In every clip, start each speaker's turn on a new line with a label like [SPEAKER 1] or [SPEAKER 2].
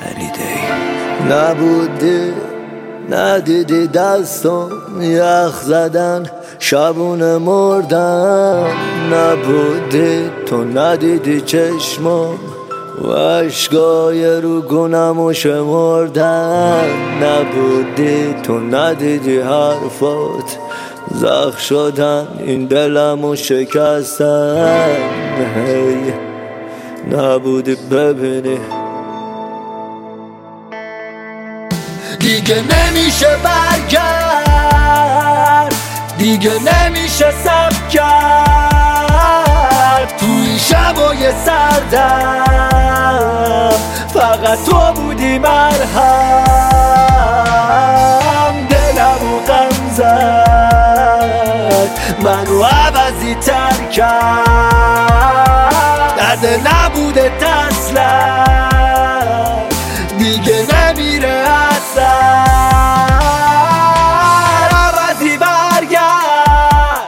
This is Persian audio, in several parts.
[SPEAKER 1] نبودی ندیدی دستم یخ زدن شبونه مردن، نبودی تو ندیدی چشمم و عشقای رو گونمو شمردن، نبودی تو ندیدی حرفات زخم شدن این دلمو شکستن، نبودی ببینی
[SPEAKER 2] دیگه نمیشه برگرد، دیگه نمیشه صبر کرد، توی شبای سردم فقط تو بودی مرهم، دلمو غم زد منو عوضی تر کرد، درد نبوده اصلا دیگه نمیره اصلا، عوضی برگرد.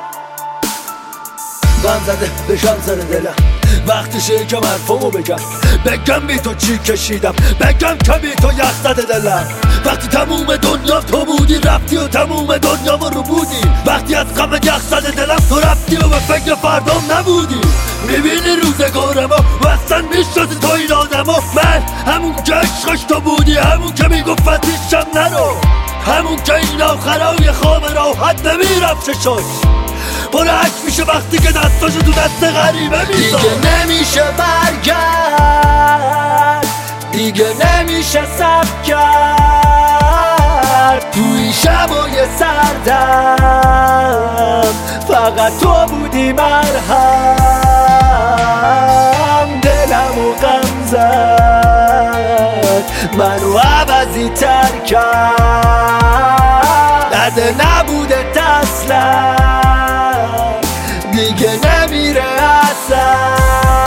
[SPEAKER 2] غم زده بشم سر دلم وقتشه که حرفمو بگم بی تو چی کشیدم، بگم که بی تو یخ زده دلم، وقتی تموم دنیا تو بودی رفتی و تموم دنیا رو بودی، وقتی از غم یخ زده دلم تو رفتی و به فکر فردام نبودی، میبینی روزگارمو و اصلا میشناسی تو این آدمو، من همون که عشقش تو بودی، همون که میگفت فتیشم نرو، همون که این آخرای خواب راحت نمیرفت چشاش برعک میشه وقتی که دستاشو تو دست غریبه میذاره، دیگه نمیشه برگرد، دیگه نمیشه صبر کرد، توی شبای سردم فقط تو بودی مرهم، دلمو غم زد منو عوضی تر کرد، درد نبوده اصلا دیگه نمیره اصلا.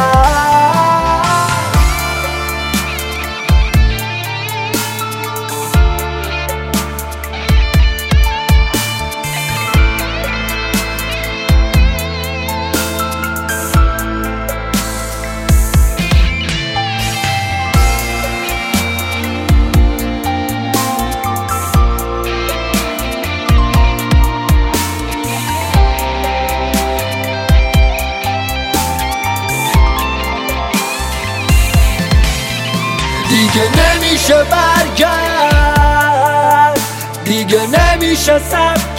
[SPEAKER 2] دیگه نمیشه برگرد، دیگه نمیشه صبر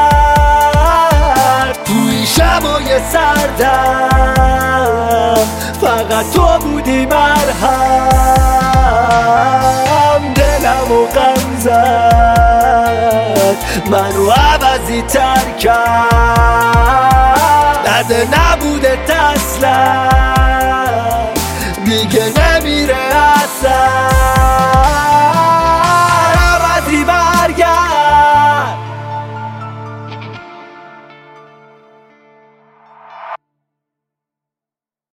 [SPEAKER 2] کرد، توی شبای سردم فقط تو بودی مرهم، دلمو غم زد منو عوضی تر کرد، درد نبوده اصلا